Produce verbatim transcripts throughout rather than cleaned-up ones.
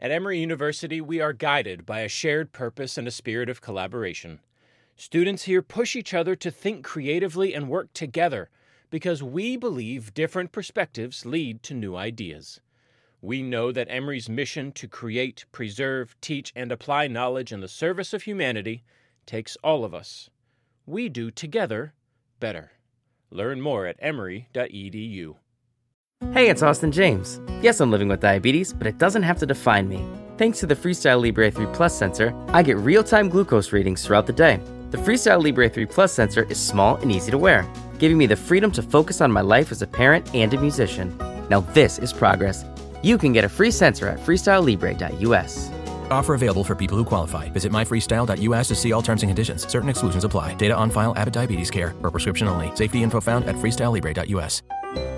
At Emory University, we are guided by a shared purpose and a spirit of collaboration. Students here push each other to think creatively and work together because we believe different perspectives lead to new ideas. We know that Emory's mission to create, preserve, teach, and apply knowledge in the service of humanity takes all of us. We do together better. Learn more at emory dot e d u. Hey, it's Austin James. Yes, I'm living with diabetes, but it doesn't have to define me. Thanks to the Freestyle Libre three Plus sensor, I get real-time glucose readings throughout the day. The Freestyle Libre three Plus sensor is small and easy to wear, giving me the freedom to focus on my life as a parent and a musician. Now this is progress. You can get a free sensor at freestyle libre dot u s. Offer available for people who qualify. Visit my freestyle dot u s to see all terms and conditions. Certain exclusions apply. Data on file. Abbott Diabetes Care. Per prescription only. Safety info found at freestyle libre dot u s.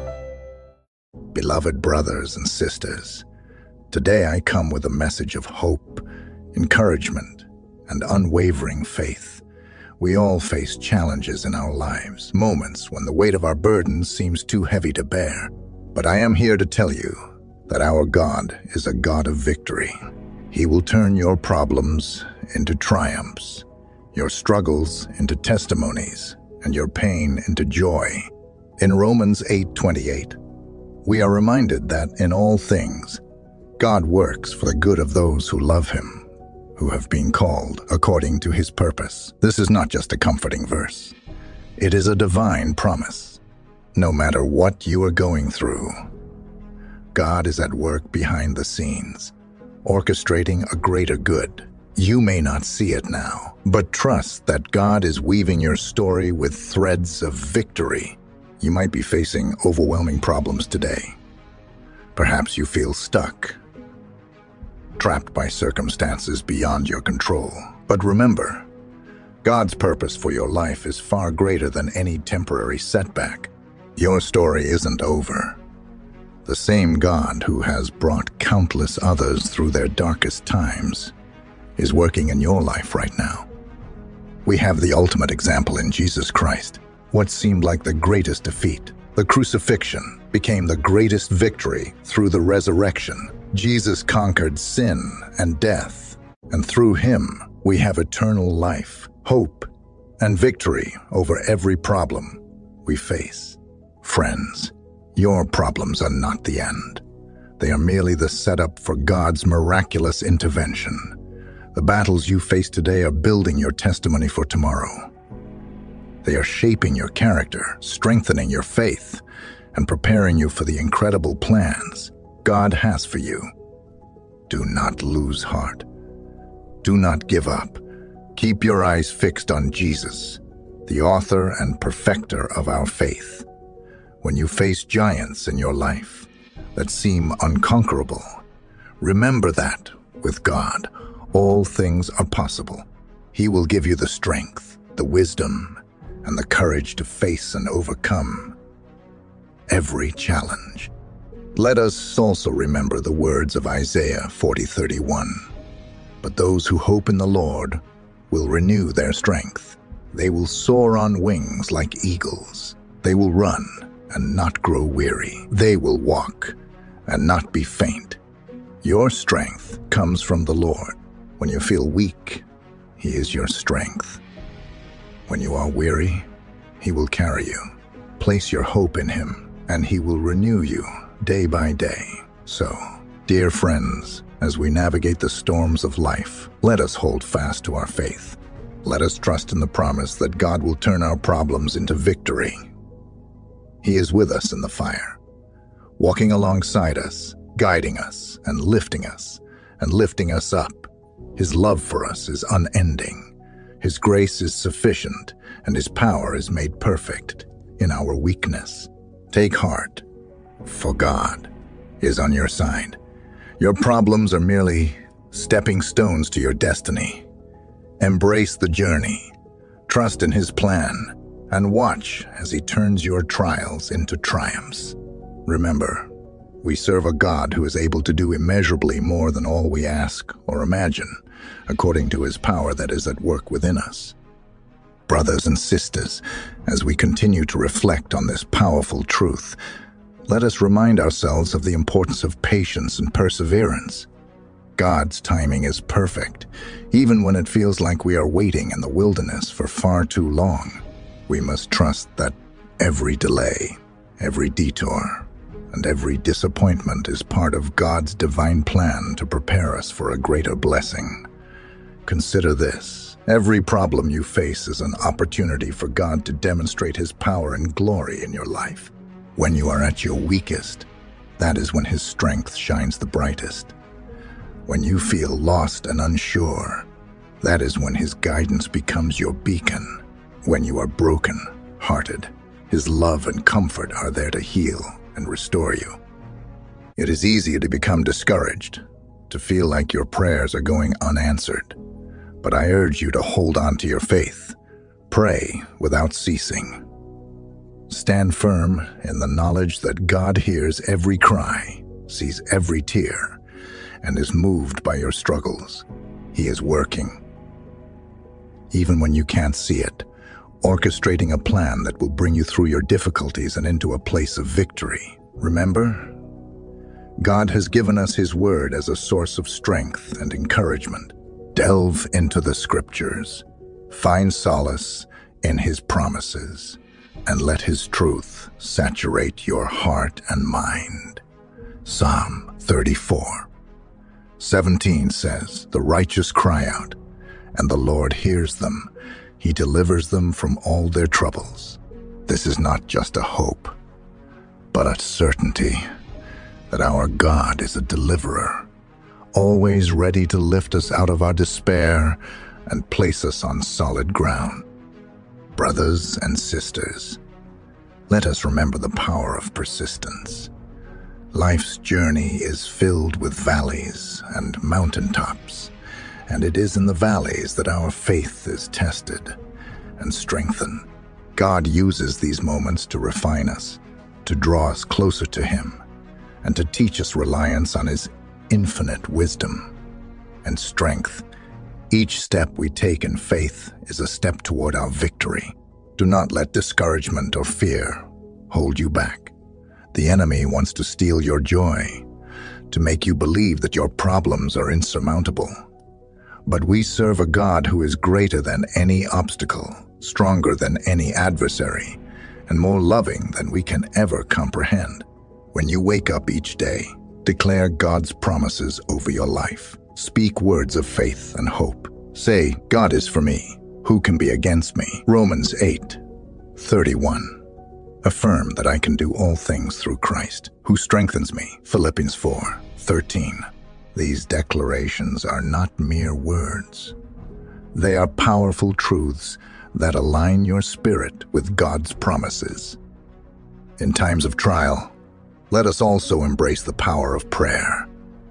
Beloved brothers and sisters, today I come with a message of hope, encouragement, and unwavering faith. We all face challenges in our lives, moments when the weight of our burdens seems too heavy to bear. But I am here to tell you that our God is a God of victory. He will turn your problems into triumphs, your struggles into testimonies, and your pain into joy. In Romans eight twenty-eight, we are reminded that in all things, God works for the good of those who love Him, who have been called according to His purpose. This is not just a comforting verse. It is a divine promise. No matter what you are going through, God is at work behind the scenes, orchestrating a greater good. You may not see it now, but trust that God is weaving your story with threads of victory. You might be facing overwhelming problems today. Perhaps you feel stuck, trapped by circumstances beyond your control. But remember, God's purpose for your life is far greater than any temporary setback. Your story isn't over. The same God who has brought countless others through their darkest times is working in your life right now. We have the ultimate example in Jesus Christ. What seemed like the greatest defeat, the crucifixion, became the greatest victory through the resurrection. Jesus conquered sin and death, and through Him we have eternal life, hope, and victory over every problem we face. Friends, your problems are not the end. They are merely the setup for God's miraculous intervention. The battles you face today are building your testimony for tomorrow. They are shaping your character, strengthening your faith, and preparing you for the incredible plans God has for you. Do not lose heart. Do not give up. Keep your eyes fixed on Jesus, the author and perfecter of our faith. When you face giants in your life that seem unconquerable, remember that with God, all things are possible. He will give you the strength, the wisdom, and the courage to face and overcome every challenge. Let us also remember the words of Isaiah forty thirty-one. But those who hope in the Lord will renew their strength. They will soar on wings like eagles. They will run and not grow weary. They will walk and not be faint. Your strength comes from the Lord. When you feel weak, He is your strength. When you are weary, He will carry you. Place your hope in Him, and He will renew you day by day. So, dear friends, as we navigate the storms of life, let us hold fast to our faith. Let us trust in the promise that God will turn our problems into victory. He is with us in the fire, walking alongside us, guiding us, and lifting us, and lifting us up. His love for us is unending. His grace is sufficient, and His power is made perfect in our weakness. Take heart, for God is on your side. Your problems are merely stepping stones to your destiny. Embrace the journey, trust in His plan, and watch as He turns your trials into triumphs. Remember, we serve a God who is able to do immeasurably more than all we ask or imagine, according to His power that is at work within us. Brothers and sisters, as we continue to reflect on this powerful truth, let us remind ourselves of the importance of patience and perseverance. God's timing is perfect, even when it feels like we are waiting in the wilderness for far too long. We must trust that every delay, every detour, and every disappointment is part of God's divine plan to prepare us for a greater blessing. Consider this: every problem you face is an opportunity for God to demonstrate His power and glory in your life. When you are at your weakest, that is when His strength shines the brightest. When you feel lost and unsure, that is when His guidance becomes your beacon. When you are broken hearted, His love and comfort are there to heal and restore you. It is easy to become discouraged, to feel like your prayers are going unanswered. But I urge you to hold on to your faith. Pray without ceasing. Stand firm in the knowledge that God hears every cry, sees every tear, and is moved by your struggles. He is working, even when you can't see it, orchestrating a plan that will bring you through your difficulties and into a place of victory. Remember, God has given us His word as a source of strength and encouragement. Delve into the scriptures, find solace in His promises, and let His truth saturate your heart and mind. Psalm thirty-four seventeen says, "The righteous cry out, and the Lord hears them. He delivers them from all their troubles." This is not just a hope, but a certainty that our God is a deliverer, always ready to lift us out of our despair and place us on solid ground. Brothers and sisters, let us remember the power of persistence. Life's journey is filled with valleys and mountaintops, and it is in the valleys that our faith is tested and strengthened. God uses these moments to refine us, to draw us closer to Him, and to teach us reliance on His infinite wisdom and strength. Each step we take in faith is a step toward our victory. Do not let discouragement or fear hold you back. The enemy wants to steal your joy, to make you believe that your problems are insurmountable. But we serve a God who is greater than any obstacle, stronger than any adversary, and more loving than we can ever comprehend. When you wake up each day, declare God's promises over your life. Speak words of faith and hope. Say, "God is for me. Who can be against me?" Romans eight thirty-one. Affirm that I can do all things through Christ, who strengthens me. Philippians four thirteen. These declarations are not mere words. They are powerful truths that align your spirit with God's promises. In times of trial, let us also embrace the power of prayer.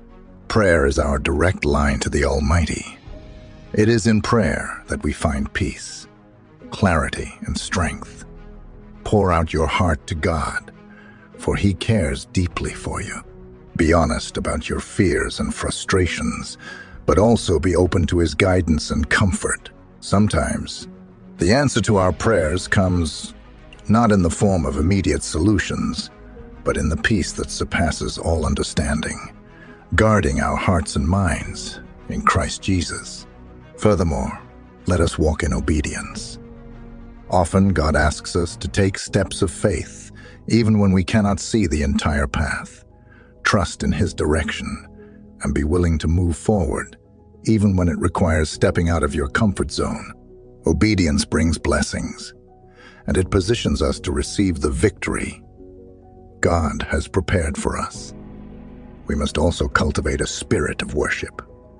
Prayer is our direct line to the Almighty. It is in prayer that we find peace, clarity, and strength. Pour out your heart to God, for He cares deeply for you. Be honest about your fears and frustrations, but also be open to His guidance and comfort. Sometimes, the answer to our prayers comes not in the form of immediate solutions, but in the peace that surpasses all understanding, guarding our hearts and minds in Christ Jesus. Furthermore, let us walk in obedience. Often, God asks us to take steps of faith, even when we cannot see the entire path. Trust in His direction and be willing to move forward, even when it requires stepping out of your comfort zone. Obedience brings blessings, and it positions us to receive the victory God has prepared for us. We must also cultivate a spirit of worship.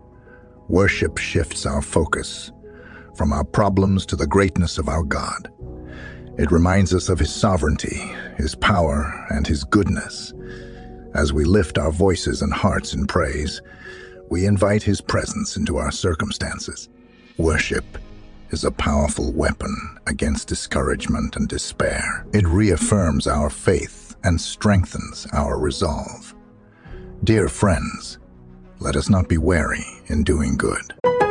Worship shifts our focus from our problems to the greatness of our God. It reminds us of His sovereignty, His power, and His goodness. As we lift our voices and hearts in praise, we invite His presence into our circumstances. Worship is a powerful weapon against discouragement and despair. It reaffirms our faith and strengthens our resolve. Dear friends, let us not be weary in doing good.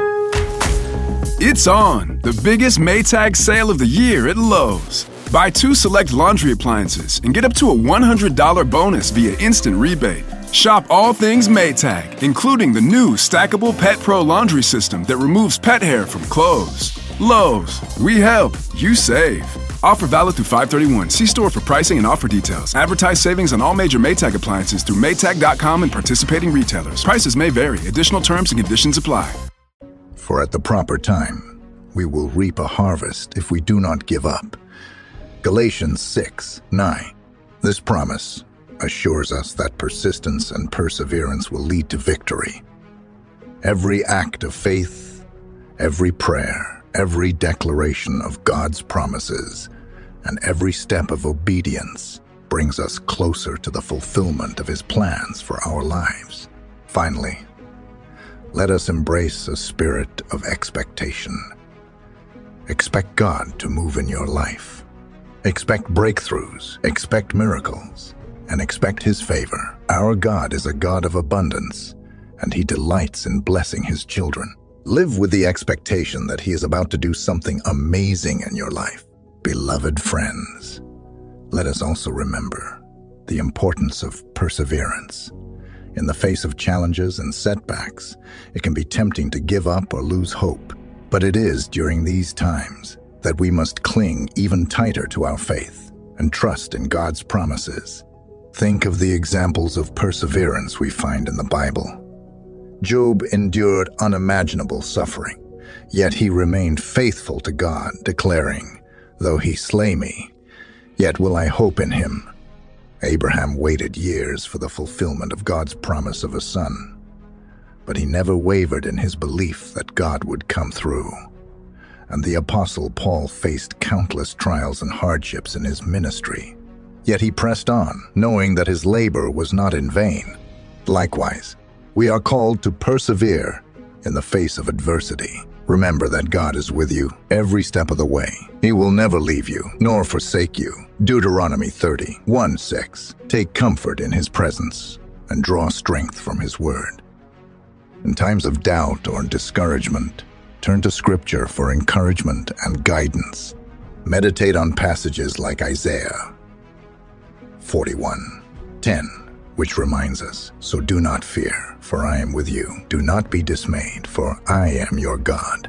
It's on, the biggest Maytag sale of the year at Lowe's. Buy two select laundry appliances and get up to a one hundred dollars bonus via instant rebate. Shop all things Maytag, including the new stackable Pet Pro laundry system that removes pet hair from clothes. Lowe's, we help, you save. Offer valid through five thirty-one. See store for pricing and offer details. Advertise savings on all major Maytag appliances through Maytag dot com and participating retailers. Prices may vary. Additional terms and conditions apply. For at the proper time, we will reap a harvest if we do not give up. Galatians six nine. This promise assures us that persistence and perseverance will lead to victory. Every act of faith, every prayer, every declaration of God's promises, and every step of obedience brings us closer to the fulfillment of His plans for our lives. Finally, let us embrace a spirit of expectation. Expect God to move in your life. Expect breakthroughs, expect miracles, and expect His favor. Our God is a God of abundance, and He delights in blessing His children. Live with the expectation that He is about to do something amazing in your life. Beloved friends, let us also remember the importance of perseverance. In the face of challenges and setbacks, it can be tempting to give up or lose hope. But it is during these times that we must cling even tighter to our faith and trust in God's promises. Think of the examples of perseverance we find in the Bible. Job endured unimaginable suffering, yet he remained faithful to God, declaring, "Though he slay me, yet will I hope in him." Abraham waited years for the fulfillment of God's promise of a son, but he never wavered in his belief that God would come through. And the Apostle Paul faced countless trials and hardships in his ministry, yet he pressed on, knowing that his labor was not in vain. Likewise, we are called to persevere in the face of adversity. Remember that God is with you every step of the way. He will never leave you, nor forsake you. Deuteronomy thirty, one six. Take comfort in His presence and draw strength from His word. In times of doubt or discouragement, turn to Scripture for encouragement and guidance. Meditate on passages like Isaiah forty-one ten, which reminds us, "So do not fear, for I am with you. Do not be dismayed, for I am your God.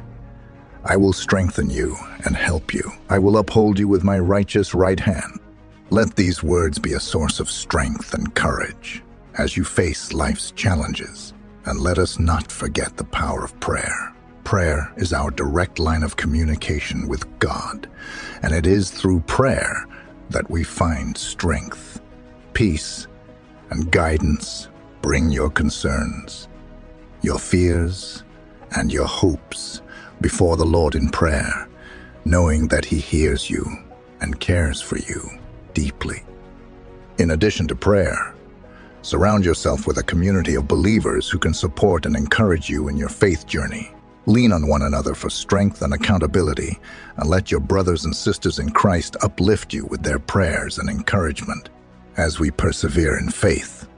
I will strengthen you and help you. I will uphold you with my righteous right hand." Let these words be a source of strength and courage as you face life's challenges. And let us not forget the power of prayer. Prayer is our direct line of communication with God, and it is through prayer that we find strength, peace, and guidance. Bring your concerns, your fears, and your hopes before the Lord in prayer, knowing that He hears you and cares for you deeply. In addition to prayer, surround yourself with a community of believers who can support and encourage you in your faith journey. Lean on one another for strength and accountability, and let your brothers and sisters in Christ uplift you with their prayers and encouragement as we persevere in faith.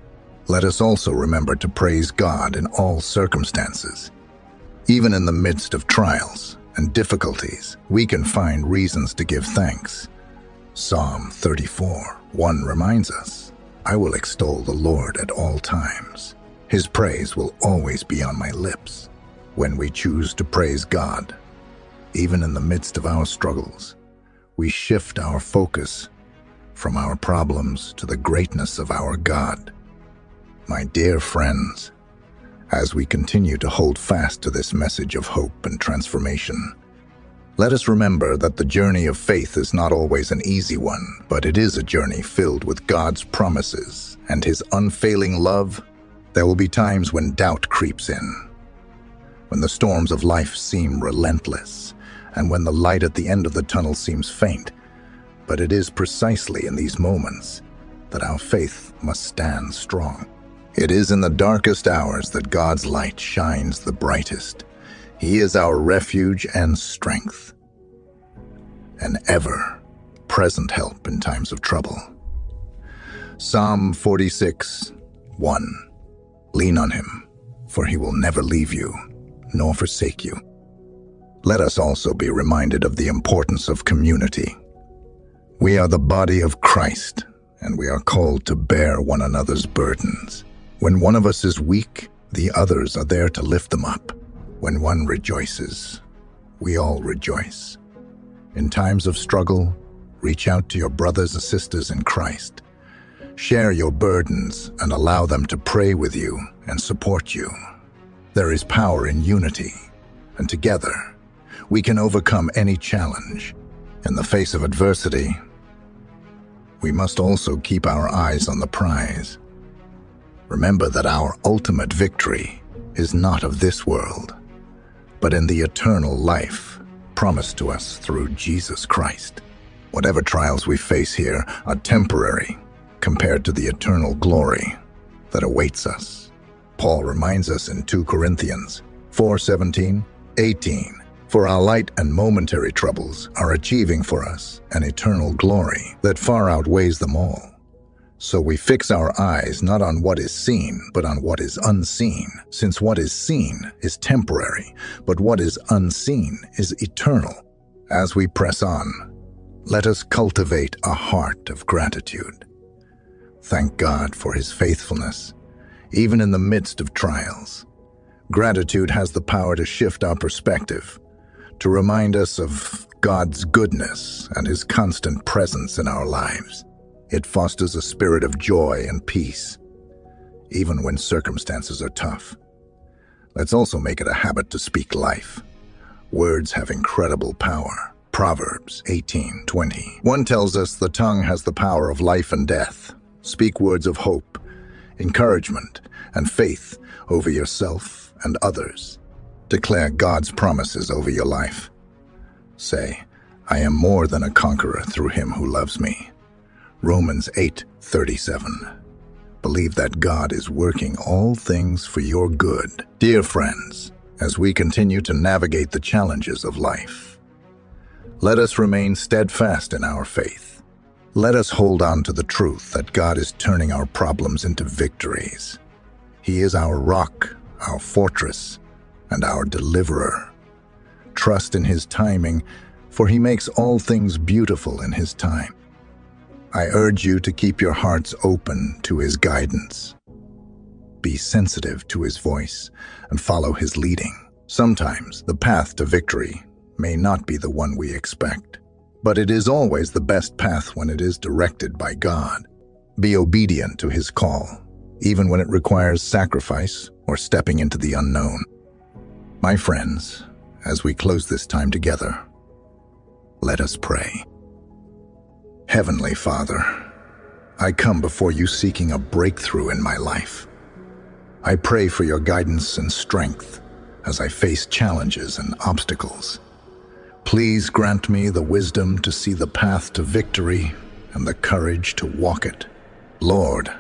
Let us also remember to praise God in all circumstances. Even in the midst of trials and difficulties, we can find reasons to give thanks. Psalm thirty-four one reminds us, "I will extol the Lord at all times. His praise will always be on my lips." When we choose to praise God, even in the midst of our struggles, we shift our focus from our problems to the greatness of our God. My dear friends, as we continue to hold fast to this message of hope and transformation, let us remember that the journey of faith is not always an easy one, but it is a journey filled with God's promises and His unfailing love. There will be times when doubt creeps in, when the storms of life seem relentless, and when the light at the end of the tunnel seems faint. But it is precisely in these moments that our faith must stand strong. It is in the darkest hours that God's light shines the brightest. He is our refuge and strength, an ever-present help in times of trouble. Psalm forty-six one. Lean on Him, for He will never leave you nor forsake you. Let us also be reminded of the importance of community. We are the body of Christ, and we are called to bear one another's burdens. When one of us is weak, the others are there to lift them up. When one rejoices, we all rejoice. In times of struggle, reach out to your brothers and sisters in Christ. Share your burdens and allow them to pray with you and support you. There is power in unity, and together, we can overcome any challenge. In the face of adversity, we must also keep our eyes on the prize. Remember that our ultimate victory is not of this world, but in the eternal life promised to us through Jesus Christ. Whatever trials we face here are temporary compared to the eternal glory that awaits us. Paul reminds us in Second Corinthians four seventeen, eighteen, "For our light and momentary troubles are achieving for us an eternal glory that far outweighs them all. So we fix our eyes not on what is seen, but on what is unseen, since what is seen is temporary, but what is unseen is eternal. As we press on, let us cultivate a heart of gratitude. Thank God for His faithfulness, even in the midst of trials. Gratitude has the power to shift our perspective, to remind us of God's goodness and His constant presence in our lives. It fosters a spirit of joy and peace, even when circumstances are tough. Let's also make it a habit to speak life. Words have incredible power. Proverbs eighteen twenty. One tells us the tongue has the power of life and death. Speak words of hope, encouragement, and faith over yourself and others. Declare God's promises over your life. Say, "I am more than a conqueror through Him who loves me." Romans eight thirty-seven. Believe that God is working all things for your good. Dear friends, as we continue to navigate the challenges of life, let us remain steadfast in our faith. Let us hold on to the truth that God is turning our problems into victories. He is our rock, our fortress, and our deliverer. Trust in His timing, for He makes all things beautiful in His time. I urge you to keep your hearts open to His guidance. Be sensitive to His voice and follow His leading. Sometimes the path to victory may not be the one we expect, but it is always the best path when it is directed by God. Be obedient to His call, even when it requires sacrifice or stepping into the unknown. My friends, as we close this time together, let us pray. Heavenly Father, I come before you seeking a breakthrough in my life. I pray for your guidance and strength as I face challenges and obstacles. Please grant me the wisdom to see the path to victory and the courage to walk it. Lord,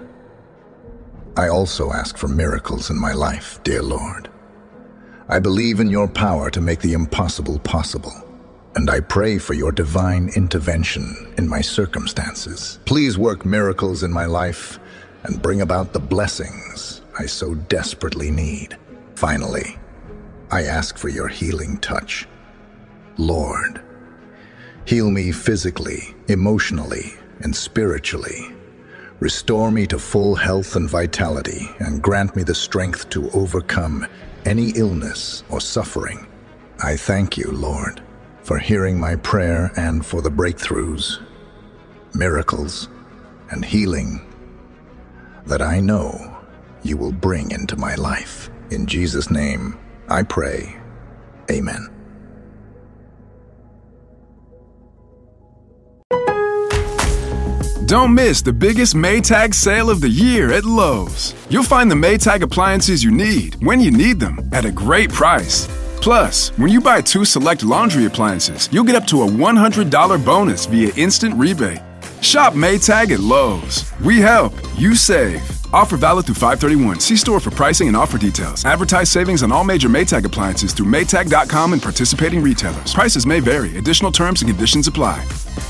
I also ask for miracles in my life, dear Lord. I believe in your power to make the impossible possible, and I pray for your divine intervention in my circumstances. Please work miracles in my life and bring about the blessings I so desperately need. Finally, I ask for your healing touch. Lord, heal me physically, emotionally, and spiritually. Restore me to full health and vitality, and grant me the strength to overcome any illness or suffering. I thank you, Lord, for hearing my prayer and for the breakthroughs, miracles, and healing that I know you will bring into my life. In Jesus' name, I pray. Amen. Don't miss the biggest Maytag sale of the year at Lowe's. You'll find the Maytag appliances you need when you need them at a great price. Plus, when you buy two select laundry appliances, you'll get up to a one hundred dollars bonus via instant rebate. Shop Maytag at Lowe's. We help, you save. Offer valid through five thirty-one. See store for pricing and offer details. Advertise savings on all major Maytag appliances through Maytag dot com and participating retailers. Prices may vary. Additional terms and conditions apply.